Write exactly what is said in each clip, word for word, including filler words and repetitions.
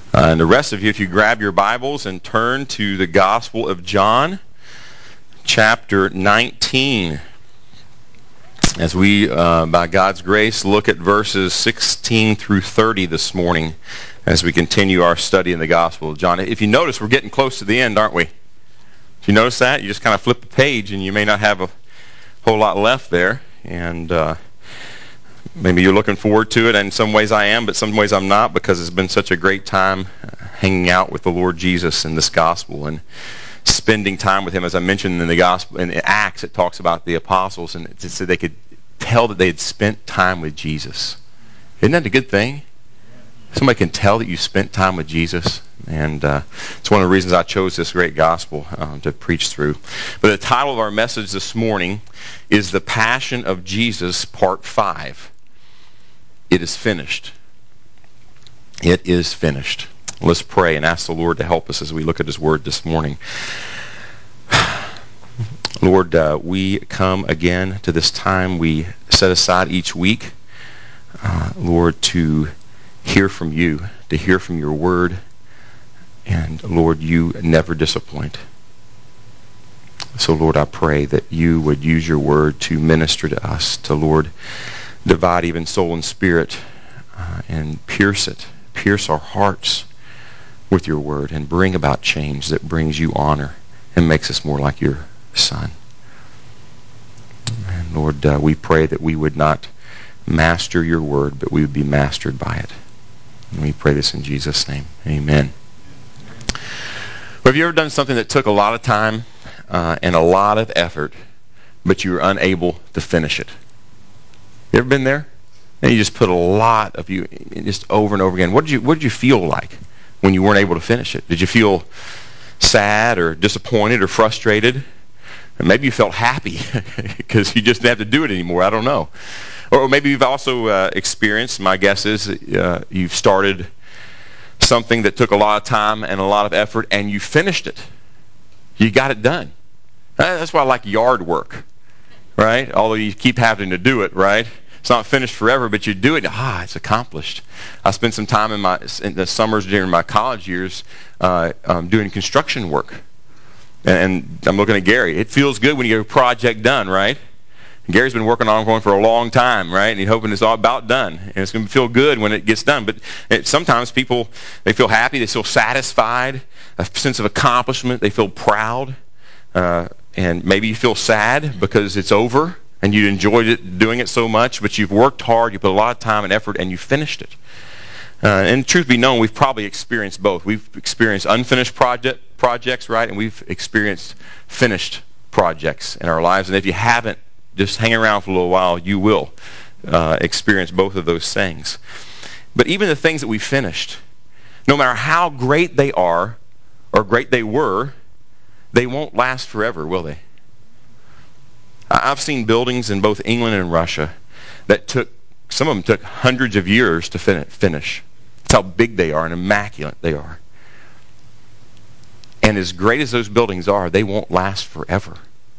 Uh, and the rest of you, if you grab your Bibles and turn to the Gospel of John, chapter nineteen, as we, uh, by God's grace, look at verses sixteen through thirty this morning as we continue our study in the Gospel of John. If you notice, we're getting close to the end, aren't we? If you notice that, you just kind of flip the page and you may not have a whole lot left there. And uh, maybe you're looking forward to it, and in some ways I am, but some ways I'm not, because it's been such a great time hanging out with the Lord Jesus in this gospel and spending time with him. As I mentioned in the gospel, in Acts, it talks about the apostles, and it said they could tell that they had spent time with Jesus. Isn't that a good thing? Somebody can tell that you spent time with Jesus. And uh, it's one of the reasons I chose this great gospel um, to preach through. But the title of our message this morning is The Passion of Jesus, Part five. It is finished. It is finished. Let's pray and ask the Lord to help us as we look at his word this morning. Lord, uh, we come again to this time we set aside each week, uh, Lord, to hear from you, to hear from your word. And Lord, you never disappoint. So Lord, I pray that you would use your word to minister to us, to, Lord, divide even soul and spirit, uh, and pierce it, pierce our hearts with your word, and bring about change that brings you honor and makes us more like your Son. And Lord, uh, we pray that we would not master your word, but we would be mastered by it. And we pray this in Jesus' name. Amen. Have you ever done something that took a lot of time uh, and a lot of effort, but you were unable to finish it? You ever been there? And you just put a lot of you, just over and over again. What did you What did you feel like when you weren't able to finish it? Did you feel sad or disappointed or frustrated? And maybe you felt happy because you just didn't have to do it anymore. I don't know. Or maybe you've also uh, experienced, my guess is, uh, you've started something that took a lot of time and a lot of effort, and you finished it. You got it done. That's why I like yard work, right? Although you keep having to do it, right? It's not finished forever, but you do it. Ah, it's accomplished. I spent some time in my in the summers during my college years uh, um, doing construction work. And I'm looking at Gary. It feels good when you get a project done, right? Gary's been working on one for a long time, right? And he's hoping it's all about done. And it's going to feel good when it gets done. But it, sometimes people, they feel happy, they feel satisfied, a sense of accomplishment, they feel proud. Uh, and maybe you feel sad because it's over and you enjoyed it, doing it so much, but you've worked hard, you put a lot of time and effort, and you finished it. Uh, and truth be known, we've probably experienced both. We've experienced unfinished project projects, right? And we've experienced finished projects in our lives. And if you haven't, just hang around for a little while, you will uh, experience both of those things. But even the things that we finished, no matter how great they are or great they were, they won't last forever, will they? I've seen buildings in both England and Russia that took, some of them took hundreds of years to fin- finish. That's how big they are and immaculate they are. And as great as those buildings are, they won't last forever.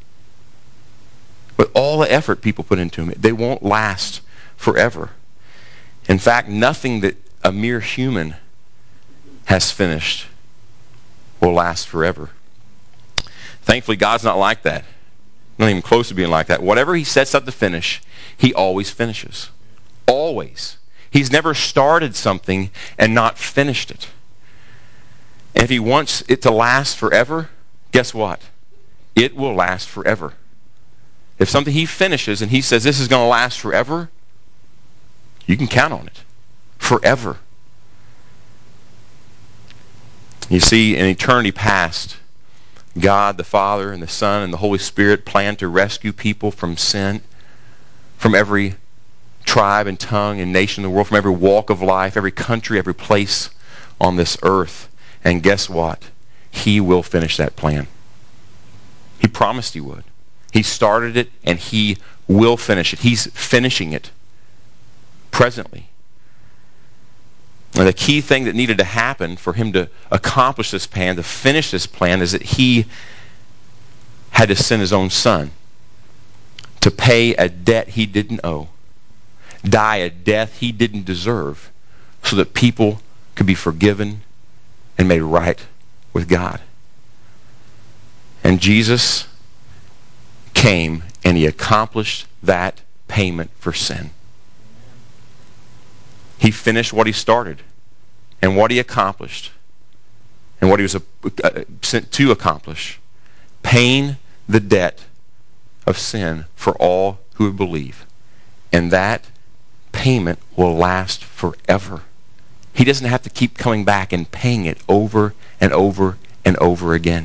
But all the effort people put into them, they won't last forever. In fact, nothing that a mere human has finished will last forever. Thankfully, God's not like that. Not even close to being like that. Whatever he sets up to finish, he always finishes. Always. He's never started something and not finished it. And if he wants it to last forever, guess what? It will last forever. If something he finishes and he says this is going to last forever, you can count on it. Forever. You see, in eternity past, God the Father and the Son and the Holy Spirit planned to rescue people from sin, from every tribe and tongue and nation in the world, from every walk of life, every country, every place on this earth. And guess what? He will finish that plan. He promised he would. He started it, and he will finish it. He's finishing it presently. And the key thing that needed to happen for him to accomplish this plan, to finish this plan, is that he had to send his own son to pay a debt he didn't owe, die a death he didn't deserve, so that people could be forgiven and made right with God. And Jesus came and he accomplished that payment for sin. He finished what he started and what he accomplished and what he was uh, sent to accomplish, paying the debt of sin for all who would believe. And that payment will last forever. He doesn't have to keep coming back and paying it over and over and over again.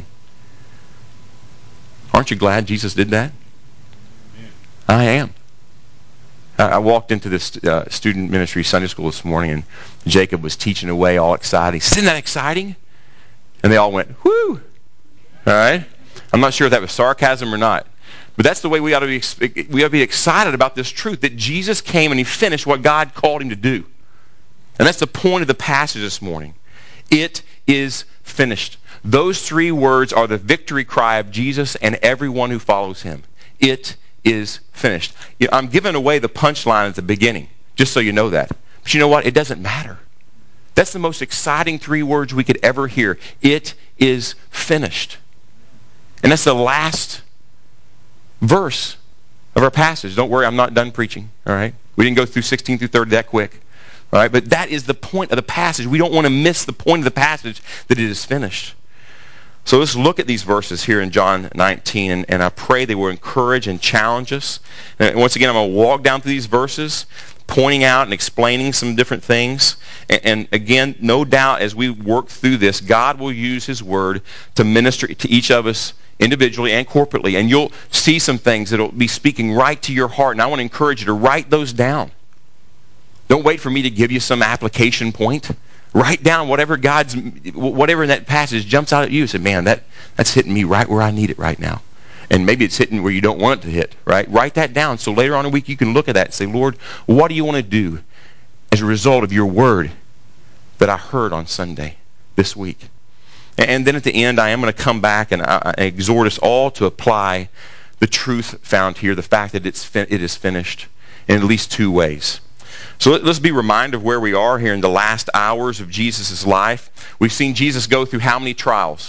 Aren't you glad Jesus did that? I am. I walked into this uh, student ministry Sunday school this morning, and Jacob was teaching away all excited. He said, "Isn't that exciting?" And they all went, "Whoo!" All right? I'm not sure if that was sarcasm or not. But that's the way we ought to be, we ought to be excited about this truth, that Jesus came and he finished what God called him to do. And that's the point of the passage this morning. It is finished. Those three words are the victory cry of Jesus and everyone who follows him. It is finished. You know, I'm giving away the punchline at the beginning, just so you know that. But you know what? It doesn't matter. That's the most exciting three words we could ever hear. It is finished. And that's the last verse of our passage. Don't worry, I'm not done preaching. All right? We didn't go through sixteen through thirty that quick. All right? But that is the point of the passage. We don't want to miss the point of the passage, that it is finished. So let's look at these verses here in John nineteen, and, and I pray they will encourage and challenge us. And once again, I'm going to walk down through these verses, pointing out and explaining some different things. And, and again, no doubt as we work through this, God will use his word to minister to each of us individually and corporately. And you'll see some things that will be speaking right to your heart. And I want to encourage you to write those down. Don't wait for me to give you some application point. Write down whatever God's, whatever in that passage jumps out at you. Say, man, that, that's hitting me right where I need it right now. And maybe it's hitting where you don't want it to hit, right? Write that down so later on in the week you can look at that and say, Lord, what do you want to do as a result of your word that I heard on Sunday this week? And then at the end, I am going to come back and I exhort us all to apply the truth found here, the fact that it's fin- it is finished, in at least two ways. So let's be reminded of where we are here in the last hours of Jesus' life. We've seen Jesus go through how many trials?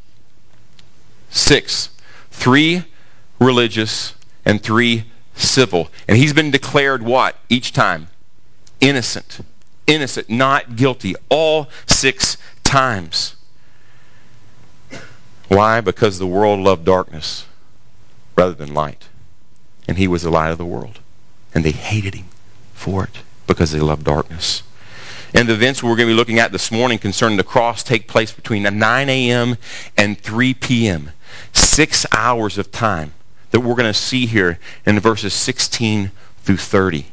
Six. Three religious and three civil. And he's been declared what each time? Innocent. Innocent, not guilty. All six times. Why? Because the world loved darkness rather than light. And he was the light of the world. And they hated him for it because they loved darkness. And the events we're going to be looking at this morning concerning the cross take place between nine a.m. and three p.m. Six hours of time that we're going to see here in verses sixteen through thirty.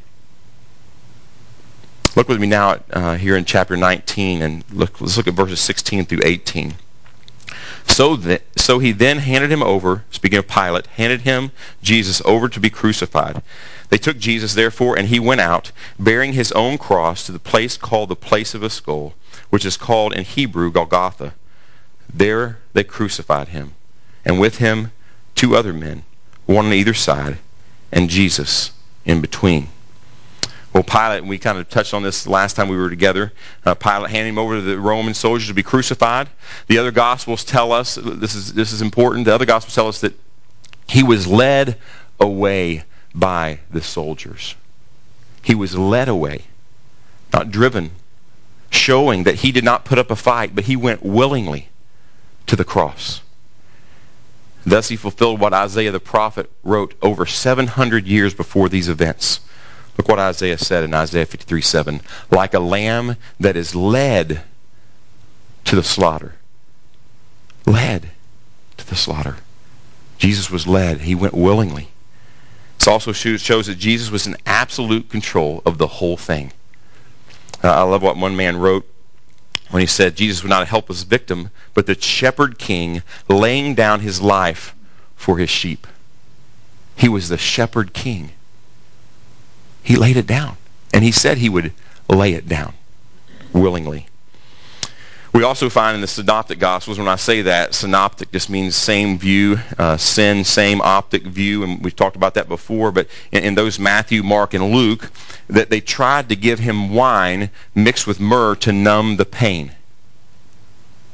Look with me now uh, here in chapter nineteen, and look, let's look at verses sixteen through eighteen. So that, so he then handed him over, speaking of Pilate, handed him, Jesus, over to be crucified. They took Jesus, therefore, and he went out, bearing his own cross, to the place called the Place of a Skull, which is called in Hebrew Golgotha. There they crucified him, and with him two other men, one on either side, and Jesus in between. Well, Pilate, and we kind of touched on this last time we were together, uh, Pilate handed him over to the Roman soldiers to be crucified. The other Gospels tell us, this is this is important, the other Gospels tell us that he was led away by the soldiers. He was led away, not driven, showing that he did not put up a fight, but he went willingly to the cross. Thus he fulfilled what Isaiah the prophet wrote over seven hundred years before these events. Look what Isaiah said in Isaiah fifty-three seven. Like a lamb that is led to the slaughter. Led to the slaughter. Jesus was led. He went willingly. This also shows that Jesus was in absolute control of the whole thing. Uh, I love what one man wrote when he said Jesus was not a helpless victim, but the shepherd king laying down his life for his sheep. He was the shepherd king. He laid it down. And he said he would lay it down willingly. We also find in the Synoptic Gospels, when I say that, synoptic just means same view, uh, sin, same optic view, and we've talked about that before, but in, in those Matthew, Mark, and Luke, that they tried to give him wine mixed with myrrh to numb the pain.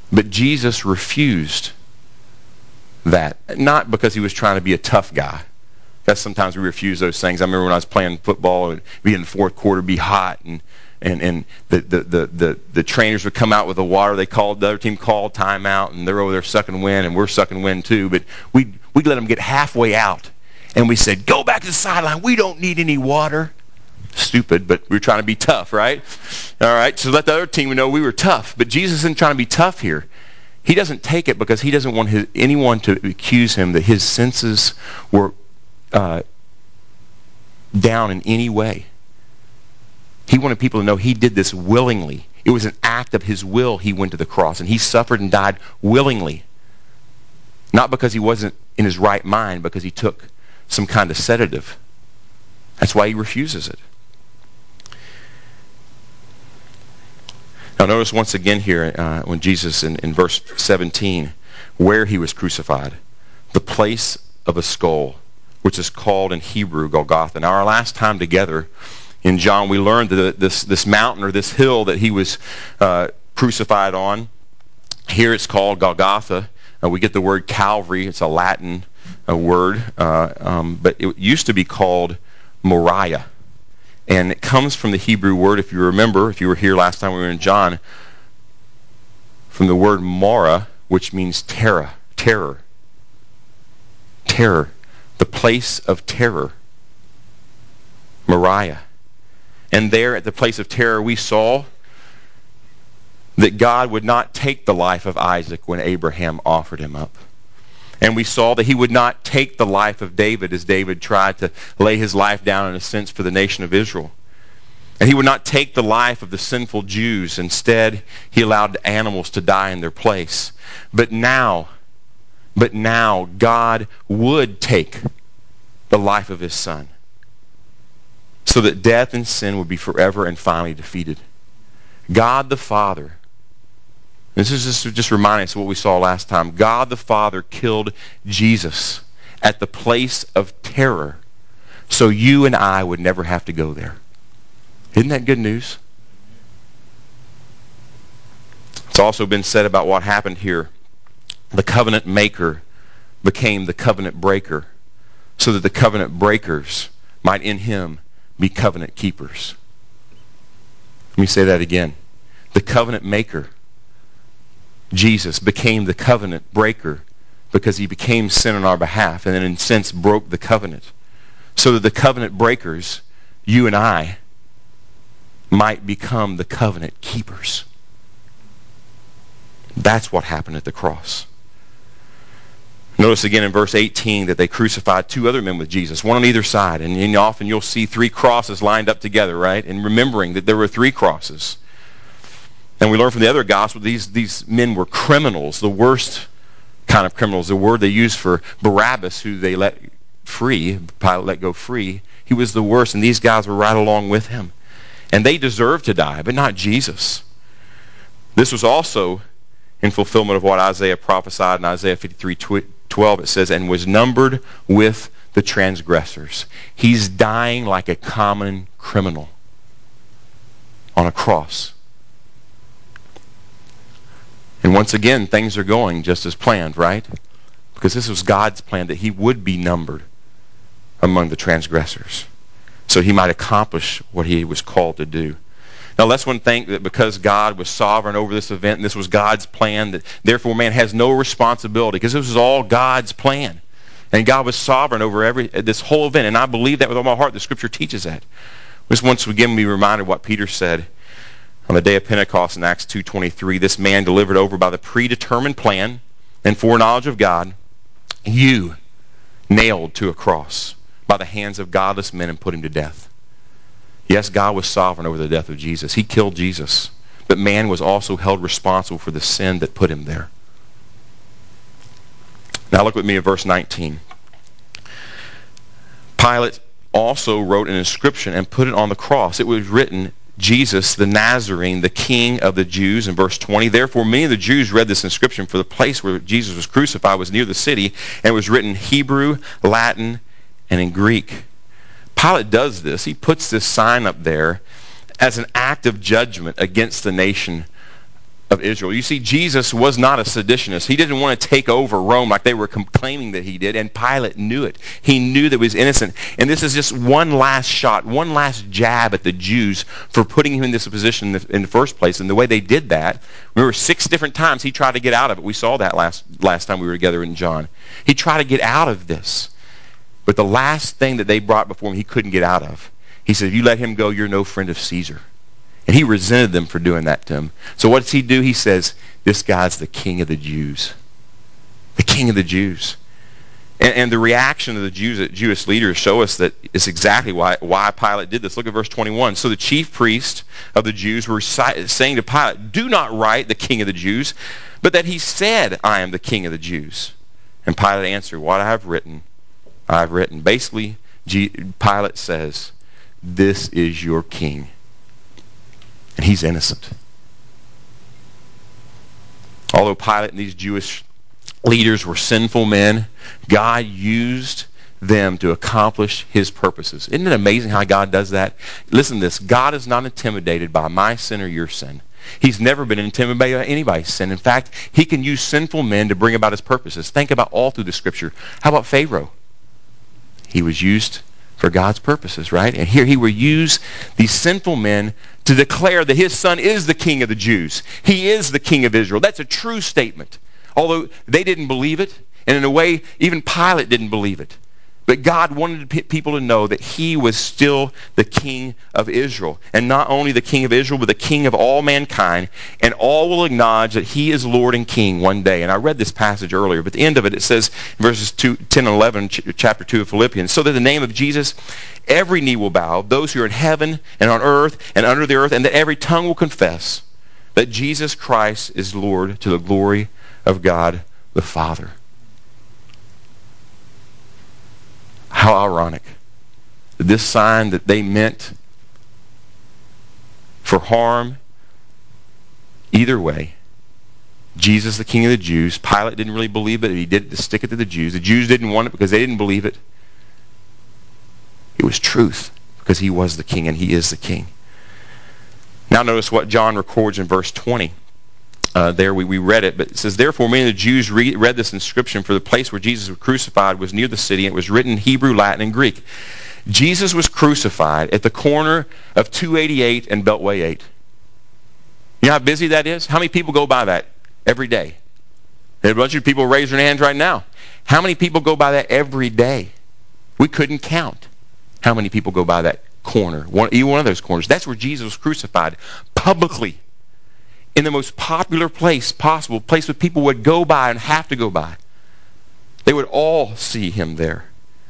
But Jesus refused that, not because he was trying to be a tough guy. That's sometimes we refuse those things. I remember when I was playing football, and be in the fourth quarter, be hot, and and and the the, the the the trainers would come out with the water. They called the other team called timeout, and they're over there sucking wind, and we're sucking wind too. But we we'd let them get halfway out, and we said, "Go back to the sideline. We don't need any water." Stupid, but we were trying to be tough, right? All right, so let the other team know we were tough. But Jesus isn't trying to be tough here. He doesn't take it because he doesn't want his, anyone to accuse him that his senses were uh, down in any way. He wanted people to know he did this willingly. It was an act of his will he went to the cross, and he suffered and died willingly. Not because he wasn't in his right mind, because he took some kind of sedative. That's why he refuses it. Now notice once again here uh, when Jesus, in, in verse seventeen, where he was crucified, the place of a skull, which is called in Hebrew Golgotha. Now our last time together in John, we learned that this, this mountain or this hill that he was uh, crucified on, here it's called Golgotha. Uh, we get the word Calvary. It's a Latin uh, word, uh, um, but it used to be called Moriah. And it comes from the Hebrew word, if you remember, if you were here last time we were in John, from the word Mora, which means terror, terror. Terror. The place of terror. Moriah. And there at the place of terror we saw that God would not take the life of Isaac when Abraham offered him up. And we saw that he would not take the life of David as David tried to lay his life down in a sense for the nation of Israel. And he would not take the life of the sinful Jews. Instead, he allowed animals to die in their place. But now, but now God would take the life of his son so that death and sin would be forever and finally defeated. God the Father, this is just, just reminding us of what we saw last time. God the Father killed Jesus at the place of terror so you and I would never have to go there. Isn't that good news? It's also been said about what happened here. The covenant maker became the covenant breaker so that the covenant breakers might in him be covenant keepers. Let me say that again. The covenant maker, Jesus, became the covenant breaker because he became sin on our behalf and then in a sense broke the covenant so that the covenant breakers, you and I, might become the covenant keepers. That's what happened at the cross. Notice again in verse eighteen that they crucified two other men with Jesus, one on either side. And, and often you'll see three crosses lined up together, right? And remembering that there were three crosses. And we learn from the other gospel these, these men were criminals, the worst kind of criminals. The word they used for Barabbas, who they let free, Pilate let go free, he was the worst, and these guys were right along with him. And they deserved to die, but not Jesus. This was also in fulfillment of what Isaiah prophesied in Isaiah fifty-three twelve. It says, and was numbered with the transgressors. He's dying like a common criminal on a cross. And once again, things are going just as planned, right? Because this was God's plan that he would be numbered among the transgressors so he might accomplish what he was called to do. Now, lest one think that because God was sovereign over this event and this was God's plan, that therefore man has no responsibility, because this was all God's plan. And God was sovereign over every this whole event. And I believe that with all my heart. The Scripture teaches that. Just once again be reminded what Peter said on the day of Pentecost in Acts two twenty-three. This man delivered over by the predetermined plan and foreknowledge of God, you nailed to a cross by the hands of godless men and put him to death. Yes, God was sovereign over the death of Jesus. He killed Jesus. But man was also held responsible for the sin that put him there. Now look with me at verse nineteen. Pilate also wrote an inscription and put it on the cross. It was written, Jesus the Nazarene, the King of the Jews, in verse twenty. Therefore many of the Jews read this inscription, for the place where Jesus was crucified was near the city, and it was written in Hebrew, Latin, and in Greek. Pilate does this. He puts this sign up there as an act of judgment against the nation of Israel. You see, Jesus was not a seditionist. He didn't want to take over Rome like they were claiming that he did, and Pilate knew it. He knew that he was innocent. And this is just one last shot, one last jab at the Jews for putting him in this position in the, in the first place. And the way they did that, remember, six different times he tried to get out of it. We saw that last, last time we were together in John. He tried to get out of this. But the last thing that they brought before him, he couldn't get out of. He said, if you let him go, you're no friend of Caesar. And he resented them for doing that to him. So what does he do? He says, this guy's the king of the Jews. The king of the Jews. And, and the reaction of the Jews, Jewish leaders show us that it's exactly why, why Pilate did this. Look at verse twenty-one. So the chief priests of the Jews were saying to Pilate, do not write the king of the Jews, but that he said, I am the king of the Jews. And Pilate answered, what I have written, I have written. Basically, Pilate says, this is your king. And he's innocent. Although Pilate and these Jewish leaders were sinful men, God used them to accomplish his purposes. Isn't it amazing how God does that? Listen to this. God is not intimidated by my sin or your sin. He's never been intimidated by anybody's sin. In fact, he can use sinful men to bring about his purposes. Think about all through the Scripture. How about Pharaoh? He was used for God's purposes, right? And here he will use these sinful men to declare that his son is the king of the Jews. He is the king of Israel. That's a true statement. Although they didn't believe it, and in a way, even Pilate didn't believe it. But God wanted people to know that he was still the king of Israel. And not only the king of Israel, but the king of all mankind. And all will acknowledge that he is Lord and king one day. And I read this passage earlier, but at the end of it, it says, in verses two, ten and eleven, chapter two of Philippians, so that the name of Jesus, every knee will bow, those who are in heaven and on earth and under the earth, and that every tongue will confess that Jesus Christ is Lord, to the glory of God the Father. How ironic. This sign that they meant for harm, either way, Jesus, the king of the Jews, Pilate didn't really believe it. He did it to stick it to the Jews. The Jews didn't want it because they didn't believe it. It was truth because he was the king and he is the king. Now notice what John records in verse twenty. Uh, there we, we read it, but it says, therefore many of the Jews read, read this inscription, for the place where Jesus was crucified was near the city, and it was written in Hebrew, Latin, and Greek. Jesus was crucified at the corner of two eighty-eight and Beltway eight. You know how busy that is? How many people go by that every day? There's a bunch of people raising their hands right now. How many people go by that every day? We couldn't count how many people go by that corner, one, either one of those corners. That's where Jesus was crucified, publicly, in the most popular place possible, place that people would go by and have to go by. They would all see him there.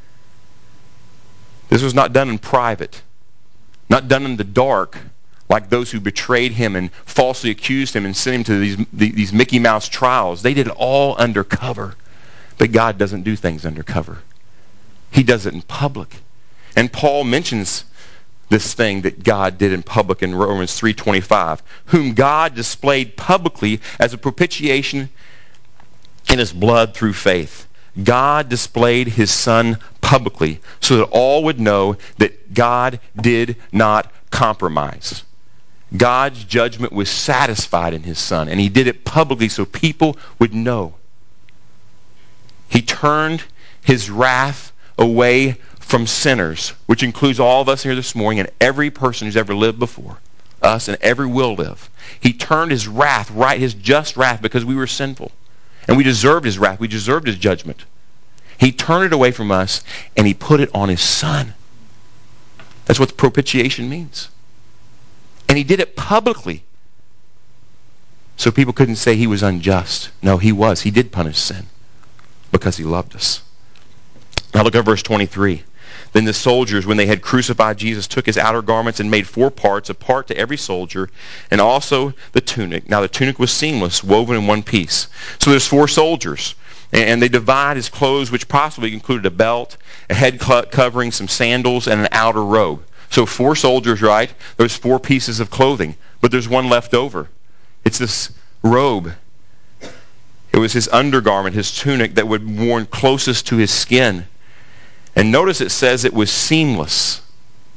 This was not done in private, not done in the dark, like those who betrayed him and falsely accused him and sent him to these, these Mickey Mouse trials. They did it all undercover. But God doesn't do things undercover. He does it in public. And Paul mentions this thing that God did in public in Romans three twenty-five, whom God displayed publicly as a propitiation in his blood through faith. God displayed his son publicly so that all would know that God did not compromise. God's judgment was satisfied in his son, and he did it publicly so people would know. He turned his wrath away from sinners, which includes all of us here this morning and every person who's ever lived before us and every will live. He turned his wrath, right, his just wrath, because we were sinful. And we deserved his wrath. We deserved his judgment. He turned it away from us and he put it on his son. That's what propitiation means. And he did it publicly. So people couldn't say he was unjust. No, he was. He did punish sin because he loved us. Now look at verse twenty-three. Then the soldiers, when they had crucified Jesus, took his outer garments and made four parts, a part to every soldier, and also the tunic. Now the tunic was seamless, woven in one piece. So there's four soldiers, and they divide his clothes, which possibly included a belt, a head covering, some sandals, and an outer robe. So four soldiers, right? There's four pieces of clothing, but there's one left over. It's this robe. It was his undergarment, his tunic that would be worn closest to his skin. And notice it says it was seamless.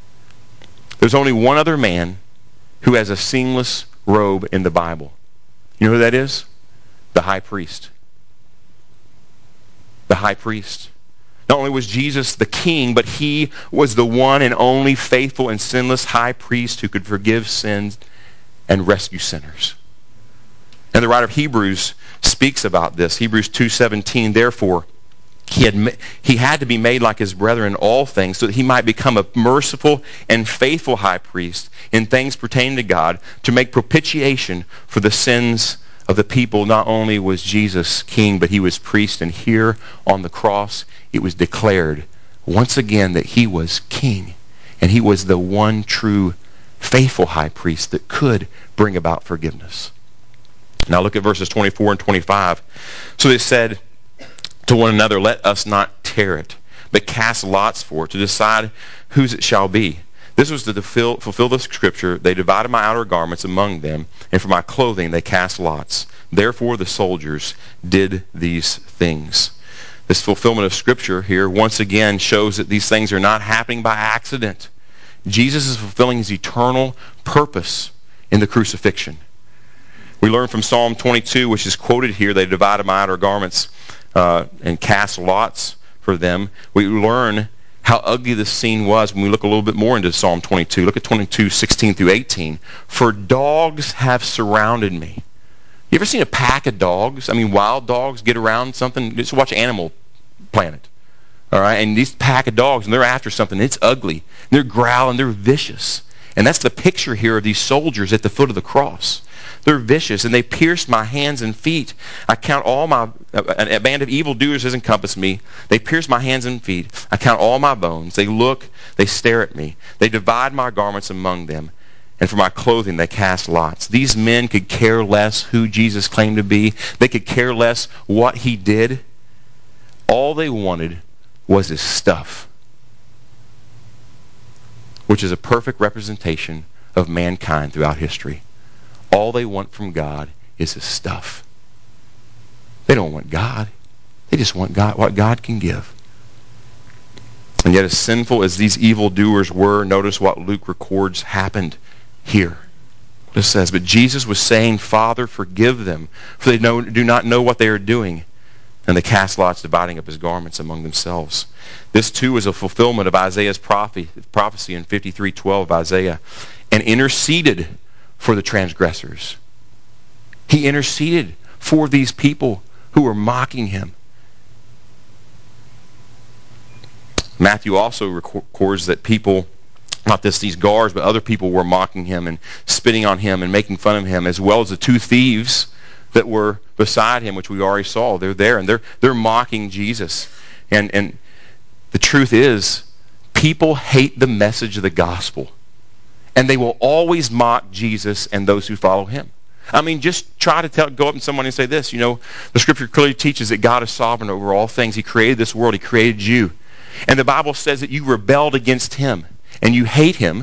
There's only one other man who has a seamless robe in the Bible. You know who that is? The high priest. The high priest. Not only was Jesus the king, but he was the one and only faithful and sinless high priest who could forgive sins and rescue sinners. And the writer of Hebrews speaks about this. Hebrews two seventeen, therefore, he had, he had to be made like his brethren in all things so that he might become a merciful and faithful high priest in things pertaining to God to make propitiation for the sins of the people. Not only was Jesus king, but he was priest. And here on the cross, it was declared once again that he was king. And he was the one true faithful high priest that could bring about forgiveness. Now look at verses twenty-four and twenty-five. So they said to one another, let us not tear it, but cast lots for it to decide whose it shall be. This was to fulfill, fulfill the scripture. They divided my outer garments among them, and for my clothing they cast lots. Therefore the soldiers did these things. This fulfillment of scripture here once again shows that these things are not happening by accident. Jesus is fulfilling his eternal purpose in the crucifixion. We learn from Psalm twenty-two, which is quoted here, they divided my outer garments uh, and cast lots for them. We learn how ugly this scene was when we look a little bit more into Psalm twenty-two. Look at twenty-two, sixteen through eighteen. For dogs have surrounded me. You ever seen a pack of dogs? I mean, wild dogs get around something. Just watch Animal Planet. All right, and these pack of dogs, and they're after something. It's ugly. They're growling. They're vicious. And that's the picture here of these soldiers at the foot of the cross. They're vicious, and they pierced my hands and feet. I count all my, a band of evildoers has encompassed me. They pierce my hands and feet. I count all my bones. They look, they stare at me. They divide my garments among them, and for my clothing they cast lots. These men could care less who Jesus claimed to be. They could care less what he did. All they wanted was his stuff, which is a perfect representation of mankind throughout history. All they want from God is his stuff. They don't want God. They just want God, what God can give. And yet as sinful as these evildoers were, notice what Luke records happened here. It says, but Jesus was saying, Father, forgive them, for they know, do not know what they are doing. And they cast lots, dividing up his garments among themselves. This too is a fulfillment of Isaiah's prophecy in fifty-three twelve of Isaiah. And interceded for the transgressors. He interceded for these people who were mocking him. Matthew also records that people, not this these guards, but other people were mocking him and spitting on him and making fun of him, as well as the two thieves that were beside him, which we already saw. They're there, and they're they're mocking Jesus. And and the truth is, people hate the message of the gospel. And they will always mock Jesus and those who follow him. I mean, just try to tell, go up to someone and say this. You know, the scripture clearly teaches that God is sovereign over all things. He created this world. He created you. And the Bible says that you rebelled against him. And you hate him.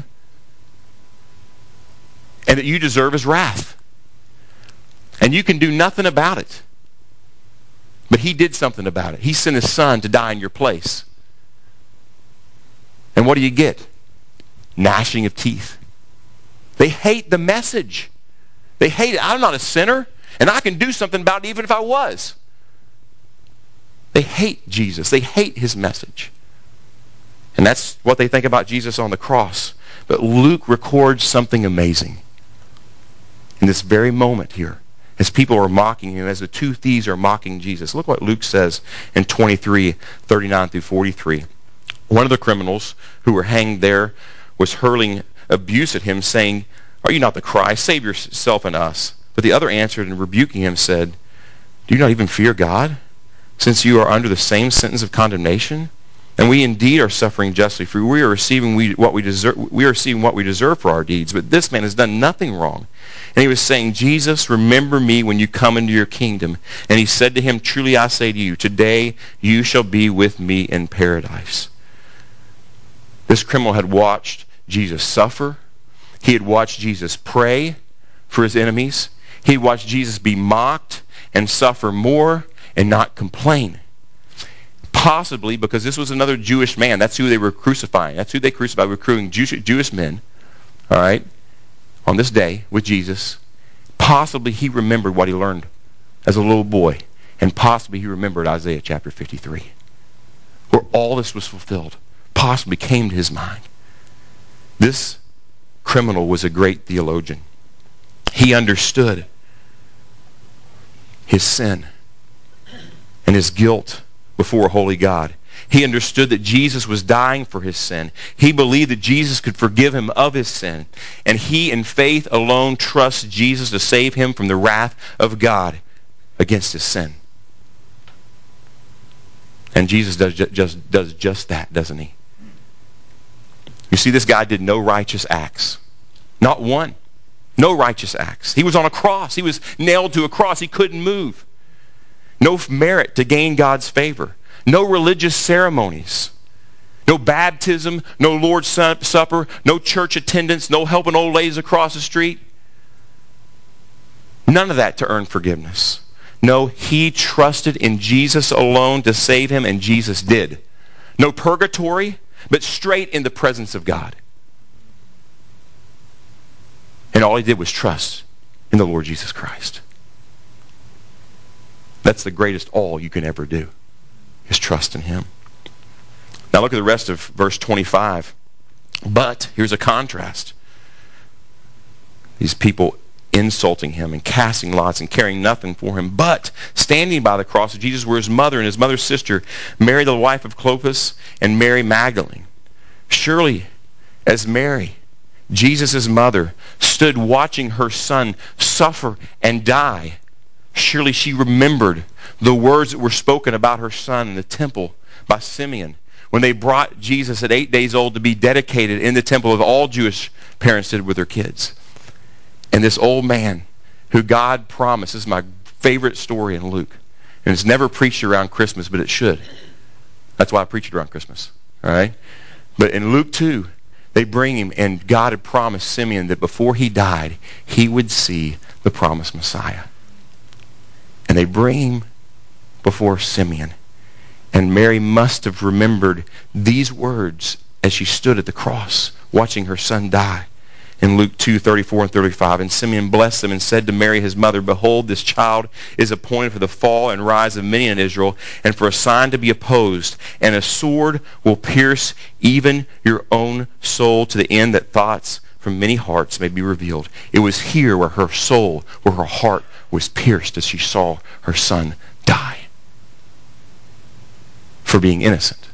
And that you deserve his wrath. And you can do nothing about it. But he did something about it. He sent his son to die in your place. And what do you get? Gnashing of teeth. They hate the message. They hate it. I'm not a sinner, and I can do something about it even if I was. They hate Jesus. They hate his message. And that's what they think about Jesus on the cross. But Luke records something amazing. In this very moment here, as people are mocking him, as the two thieves are mocking Jesus. Look what Luke says in twenty-three, thirty-nine through forty-three. One of the criminals who were hanged there was hurling abuse at him, saying, are you not the Christ? Save yourself and us. But the other answered and rebuking him said, do you not even fear God, since you are under the same sentence of condemnation? And we indeed are suffering justly, for we are receiving we, what we deserve. We are receiving what we deserve for our deeds. But this man has done nothing wrong. And he was saying, Jesus, remember me when you come into your kingdom. And he said to him, truly I say to you, today you shall be with me in paradise. This criminal had watched Jesus suffer. He had watched Jesus pray for his enemies. He had watched Jesus be mocked and suffer more and not complain. Possibly because this was another Jewish man. That's who they were crucifying. That's who they crucified, recruiting Jewish, Jewish men, all right, on this day with Jesus. Possibly he remembered what he learned as a little boy. And possibly he remembered Isaiah chapter fifty-three, where all this was fulfilled. Possibly came to his mind. This criminal was a great theologian. He understood his sin and his guilt before a holy God. He understood that Jesus was dying for his sin. He believed that Jesus could forgive him of his sin. And he, in faith alone, trusts Jesus to save him from the wrath of God against his sin. And Jesus does ju- just, does just that, doesn't he? You see, this guy did no righteous acts. Not one. No righteous acts. He was on a cross. He was nailed to a cross. He couldn't move. No merit to gain God's favor. No religious ceremonies. No baptism, no Lord's Supper, no church attendance, no helping old ladies across the street. None of that to earn forgiveness. No, he trusted in Jesus alone to save him, and Jesus did. No purgatory, but straight in the presence of God. And all he did was trust in the Lord Jesus Christ. That's the greatest all you can ever do, is trust in him. Now look at the rest of verse twenty-five. But, here's a contrast. These people insulting him and casting lots and caring nothing for him. But, standing by the cross of Jesus were his mother and his mother's sister, Mary the wife of Clopas, and Mary Magdalene. Surely, as Mary, Jesus' mother, stood watching her son suffer and die, surely she remembered the words that were spoken about her son in the temple by Simeon, when they brought Jesus at eight days old to be dedicated in the temple, as all Jewish parents did with their kids. And this old man who God promised, this is my favorite story in Luke, and it's never preached around Christmas, but it should. That's why I preach it around Christmas. All right? But in Luke two, they bring him, and God had promised Simeon that before he died, he would see the promised Messiah. And they bring him before Simeon. And Mary must have remembered these words as she stood at the cross, watching her son die. In Luke two, thirty-four and thirty-five, and Simeon blessed them and said to Mary his mother, Behold, this child is appointed for the fall and rise of many in Israel, and for a sign to be opposed, and a sword will pierce even your own soul, to the end that thoughts from many hearts may be revealed. It was here where her soul, where her heart was pierced as she saw her son die for being innocent.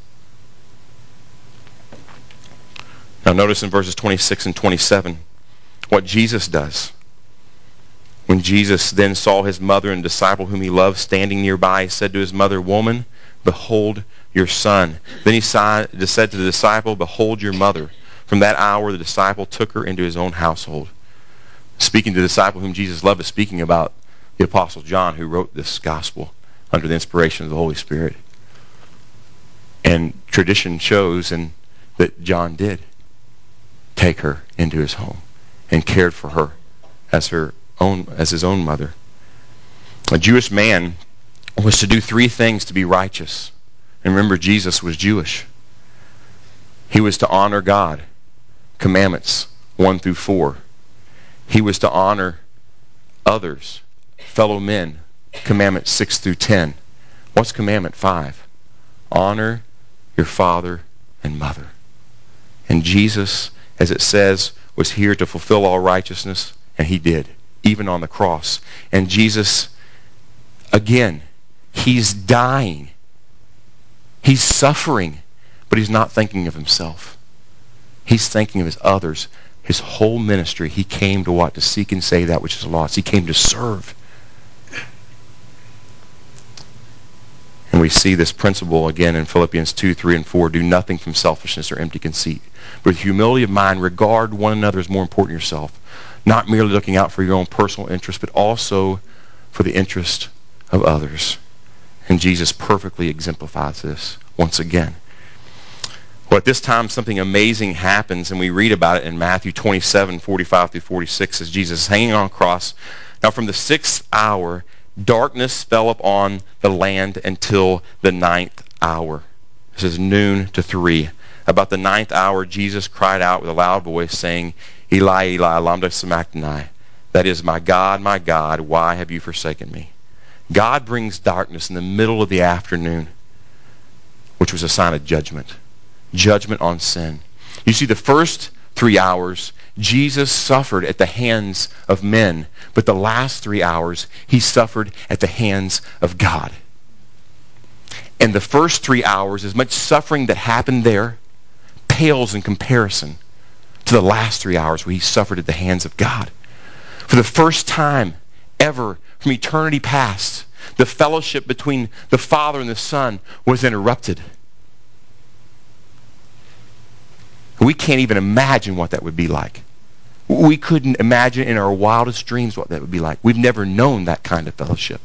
Now notice in verses twenty-six and twenty-seven what Jesus does. When Jesus then saw his mother and disciple whom he loved standing nearby, he said to his mother, Woman, behold your son. Then he said to the disciple, Behold your mother. From that hour the disciple took her into his own household. Speaking to the disciple whom Jesus loved is speaking about the Apostle John, who wrote this gospel under the inspiration of the Holy Spirit. And tradition shows and that John did take her into his home and cared for her as her own, as his own mother. A Jewish man was to do three things to be righteous. And remember, Jesus was Jewish. He was to honor God, commandments one through four. He was to honor others, fellow men, commandments six through ten. What's commandment five? Honor your father and mother. And Jesus, as it says, was here to fulfill all righteousness, and he did, even on the cross. And Jesus, again, he's dying. He's suffering, but he's not thinking of himself. He's thinking of his others. His whole ministry, he came to what? To seek and save that which is lost. He came to serve. And we see this principle again in Philippians two, three, and four. Do nothing from selfishness or empty conceit. But with humility of mind, regard one another as more important than yourself. Not merely looking out for your own personal interest, but also for the interest of others. And Jesus perfectly exemplifies this once again. Well, at this time, something amazing happens, and we read about it in Matthew twenty-seven, forty-five through forty-six, as Jesus is hanging on a cross. Now, from the sixth hour, darkness fell upon the land until the ninth hour. This is noon to three. About the ninth hour, Jesus cried out with a loud voice, saying, Eli, Eli, lama sabachthani. That is, my God, my God, why have you forsaken me? God brings darkness in the middle of the afternoon, which was a sign of judgment. Judgment on sin. You see, the first three hours, Jesus suffered at the hands of men. But the last three hours, he suffered at the hands of God. And the first three hours, as much suffering that happened there, pales in comparison to the last three hours where he suffered at the hands of God. For the first time ever from eternity past, the fellowship between the Father and the Son was interrupted. We can't even imagine what that would be like. We couldn't imagine in our wildest dreams what that would be like. We've never known that kind of fellowship.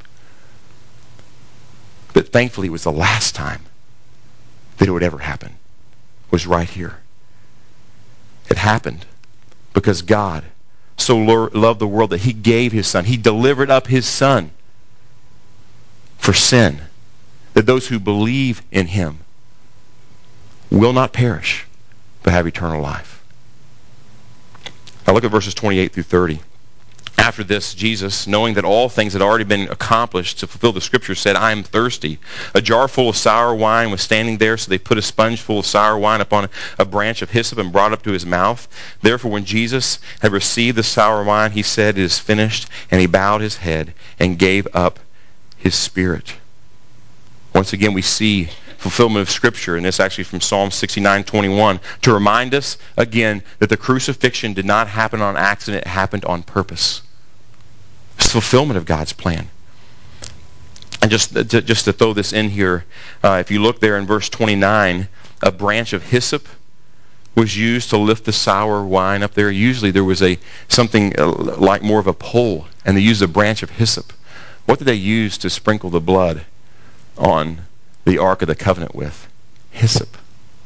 But thankfully, it was the last time that it would ever happen. It was right here. It happened because God so lo- loved the world that he gave his Son. He delivered up his Son for sin, that those who believe in him will not perish, but have eternal life. Now look at verses twenty-eight through thirty. After this, Jesus, knowing that all things had already been accomplished to fulfill the Scripture, said, I am thirsty. A jar full of sour wine was standing there, so they put a sponge full of sour wine upon a branch of hyssop and brought it up to his mouth. Therefore, when Jesus had received the sour wine, he said, it is finished, and he bowed his head and gave up his spirit. Once again, we see fulfillment of Scripture, and this actually from Psalm sixty-nine twenty-one, to remind us again that the crucifixion did not happen on accident, it happened on purpose. It's fulfillment of God's plan. And just to, just to throw this in here, uh, if you look there in verse twenty-nine, a branch of hyssop was used to lift the sour wine up there. Usually there was a something like more of a pole, and they used a branch of hyssop. What did they use to sprinkle the blood on the Ark of the Covenant with? Hyssop.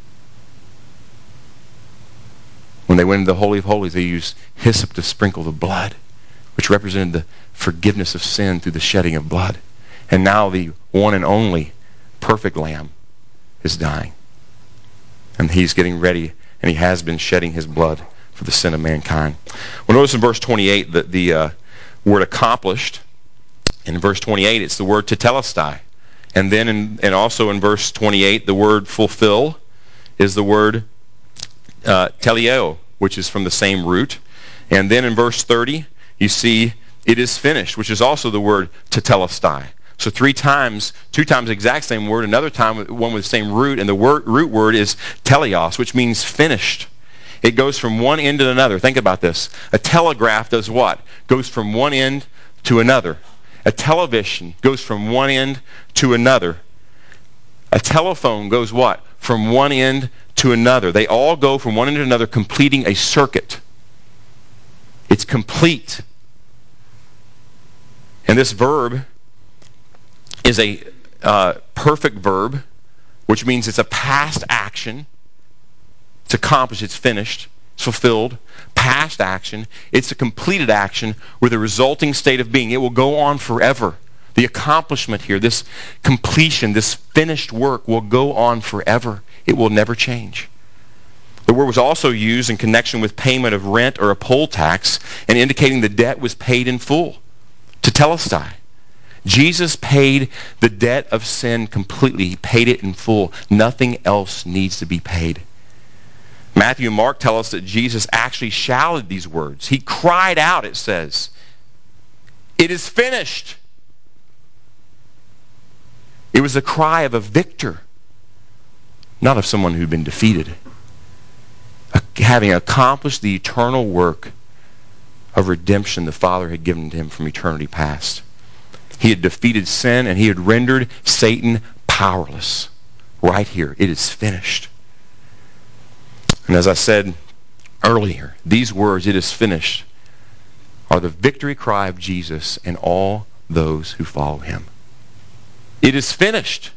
When they went into the Holy of Holies, they used hyssop to sprinkle the blood, which represented the forgiveness of sin through the shedding of blood. And now the one and only perfect Lamb is dying. And he's getting ready, and he has been shedding his blood for the sin of mankind. Well, notice in verse twenty-eight that the uh, word accomplished, in verse twenty-eight, it's the word tetelestai. And then, in, and also in verse twenty-eight, the word fulfill is the word uh, teleo, which is from the same root. And then in verse thirty, you see it is finished, which is also the word tetelestai. So three times, two times the exact same word, another time one with the same root, and the word, root word is teleos, which means finished. It goes from one end to another. Think about this. A telegraph does what? Goes from one end to another. A television goes from one end to another. A telephone goes what? From one end to another. They all go from one end to another, completing a circuit. It's complete. And this verb is a uh, perfect verb, which means it's a past action. It's accomplished, it's finished, it's fulfilled. Past action. It's a completed action with a resulting state of being. It will go on forever. The accomplishment here, this completion, this finished work will go on forever. It will never change. The word was also used in connection with payment of rent or a poll tax and indicating the debt was paid in full. Tetelestai. Jesus paid the debt of sin completely. He paid it in full. Nothing else needs to be paid. Matthew and Mark tell us that Jesus actually shouted these words. He cried out, it says, "It is finished." It was the cry of a victor, not of someone who'd been defeated. Having accomplished the eternal work of redemption the Father had given to him from eternity past. He had defeated sin, and he had rendered Satan powerless. Right here, it is finished. And as I said earlier, these words, "it is finished," are the victory cry of Jesus and all those who follow him. It is finished.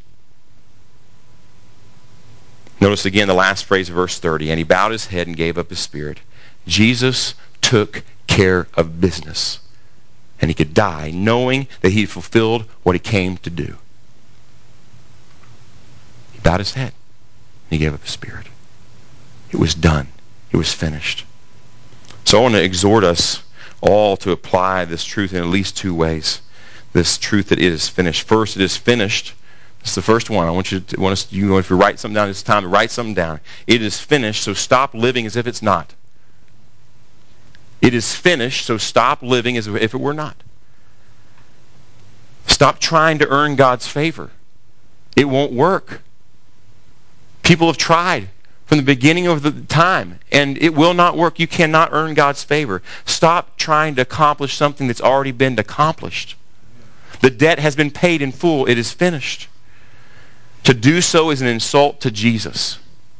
Notice again the last phrase of verse thirty. And he bowed his head and gave up his spirit. Jesus took care of business. And he could die knowing that he had fulfilled what he came to do. He bowed his head and he gave up his spirit. It was done. It was finished. So I want to exhort us all to apply this truth in at least two ways. This truth that it is finished. First, it is finished. It's the first one. I want you to, want us, you know, if you write something down, it's time to write something down. It is finished, so stop living as if it's not. It is finished, so stop living as if it were not. Stop trying to earn God's favor. It won't work. People have tried from the beginning of the time, and it will not work. You cannot earn God's favor. Stop trying to accomplish something that's already been accomplished. The debt has been paid in full. It is finished. To do so is an insult to Jesus.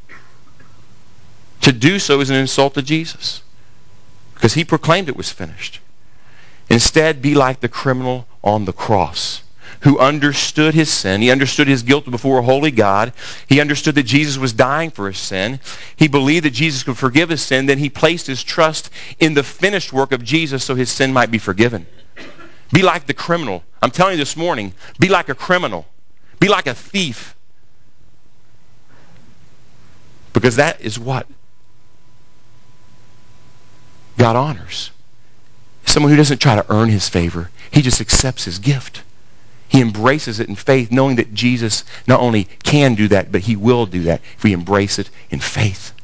To do so is an insult to Jesus, because he proclaimed it was finished. Instead, be like the criminal on the cross, who understood his sin. He understood his guilt before a holy God. He understood that Jesus was dying for his sin. He believed that Jesus could forgive his sin. Then he placed his trust in the finished work of Jesus so his sin might be forgiven. Be like the criminal. I'm telling you this morning, be like a criminal. Be like a thief. Because that is what God honors. Someone who doesn't try to earn his favor. He just accepts his gift. He embraces it in faith, knowing that Jesus not only can do that, but he will do that if we embrace it in faith.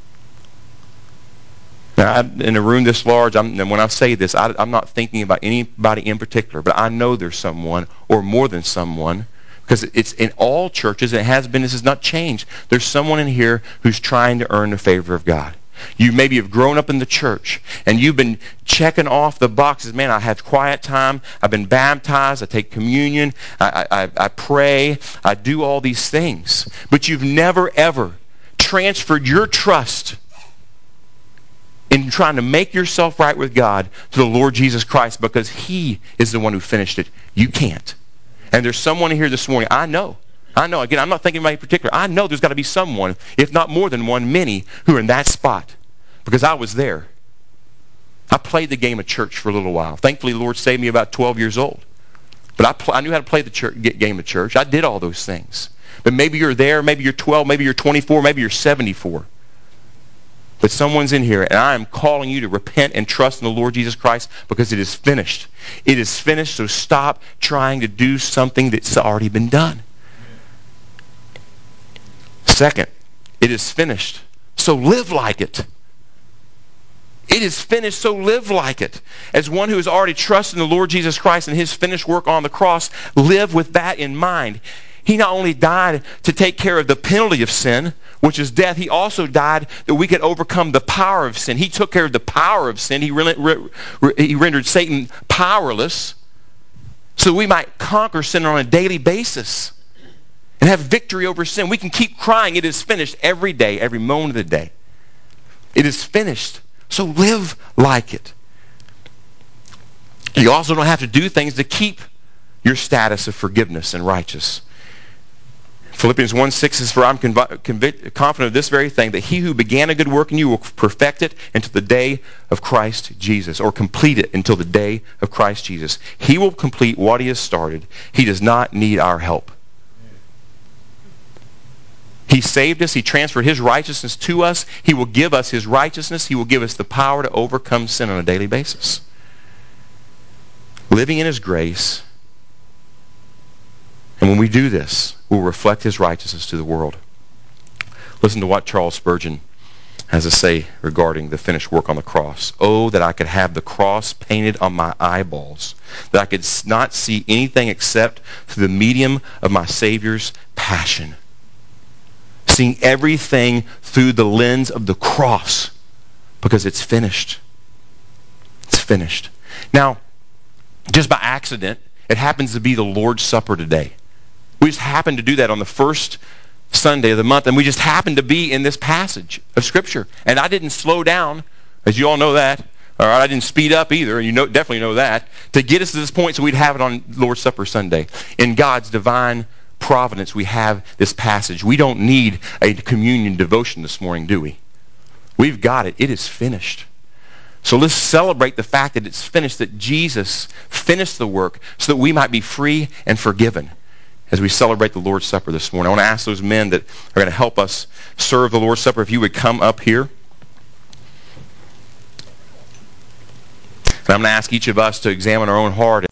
Now, I'm in a room this large, I'm, and when I say this, I, I'm not thinking about anybody in particular, but I know there's someone, or more than someone, because it's in all churches, and it has been, this has not changed. There's someone in here who's trying to earn the favor of God. You maybe have grown up in the church, and you've been checking off the boxes. Man, I have quiet time. I've been baptized. I take communion. I, I, I pray. I do all these things. But you've never, ever transferred your trust in trying to make yourself right with God to the Lord Jesus Christ, because he is the one who finished it. You can't. And there's someone here this morning, I know. I know, again, I'm not thinking about any particular. I know there's got to be someone, if not more than one, many, who are in that spot. Because I was there. I played the game of church for a little while. Thankfully, the Lord saved me about twelve years old. But I, pl- I knew how to play the church, game of church. I did all those things. But maybe you're there, maybe you're twelve, maybe you're twenty-four, maybe you're seventy-four. But someone's in here, and I am calling you to repent and trust in the Lord Jesus Christ, because it is finished. It is finished, so stop trying to do something that's already been done. Second, it is finished, so live like it. It is finished, so live like it. As one who has already trusted in the Lord Jesus Christ and his finished work on the cross, live with that in mind. He not only died to take care of the penalty of sin, which is death, he also died that we could overcome the power of sin. He took care of the power of sin. He, re- re- re- he rendered Satan powerless so we might conquer sin on a daily basis and have victory over sin. We can keep crying, it is finished, every day, every moment of the day. It is finished. So live like it. You also don't have to do things to keep your status of forgiveness and righteous. Philippians one six says, "For I'm conv- convic- confident of this very thing, that he who began a good work in you will perfect it until the day of Christ Jesus," or complete it until the day of Christ Jesus. He will complete what he has started. He does not need our help. He saved us. He transferred his righteousness to us. He will give us his righteousness. He will give us the power to overcome sin on a daily basis. Living in his grace. And when we do this, we'll reflect his righteousness to the world. Listen to what Charles Spurgeon has to say regarding the finished work on the cross. "Oh, that I could have the cross painted on my eyeballs, that I could not see anything except through the medium of my Savior's passion. Seeing everything through the lens of the cross, because it's finished." It's finished. Now, just by accident, it happens to be the Lord's Supper today. We just happen to do that on the first Sunday of the month, and we just happen to be in this passage of Scripture. And I didn't slow down, as you all know that. All right, I didn't speed up either, and you know, definitely know that, to get us to this point so we'd have it on Lord's Supper Sunday. In God's divine providence, we have this passage. We don't need a communion devotion this morning, do we? We've got it. It is finished. So let's celebrate the fact that it's finished, that Jesus finished the work so that we might be free and forgiven as we celebrate the Lord's Supper this morning. I want to ask those men that are going to help us serve the Lord's Supper, if you would come up here. I'm going to ask each of us to examine our own heart